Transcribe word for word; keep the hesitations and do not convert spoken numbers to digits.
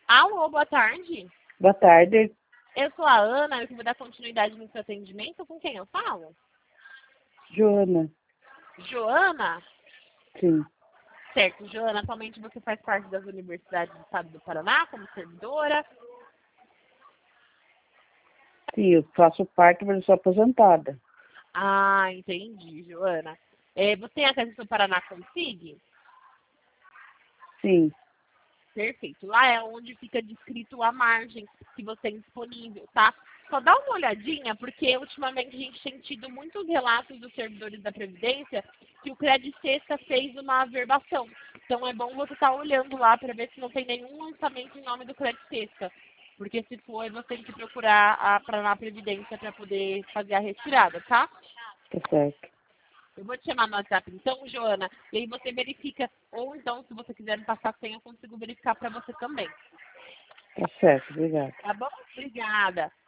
Alô, boa tarde. Boa tarde. Eu sou a Ana, eu vou dar continuidade no seu atendimento. Com quem eu falo? Joana. Joana? Sim. Certo, Joana, atualmente você faz parte das universidades do estado do Paraná como servidora. Sim, eu faço parte, mas eu sou aposentada. Ah, entendi, Joana. É, você tem a Casa do Paraná Consig? Sim. Perfeito. Lá é onde fica descrito a margem que você tem disponível, tá? Só dá uma olhadinha, porque ultimamente a gente tem tido muitos relatos dos servidores da Previdência que o Credit Sexta fez uma averbação. Então é bom você estar olhando lá para ver se não tem nenhum lançamento em nome do Credit Sexta. Porque se for, você tem que procurar a Paraná Previdência para poder fazer a retirada, tá? Tá certo. Eu vou te chamar no WhatsApp então, Joana, e aí você verifica, ou então, se você quiser me passar a senha, eu consigo verificar para você também. Tá certo, obrigada. Tá bom? Obrigada.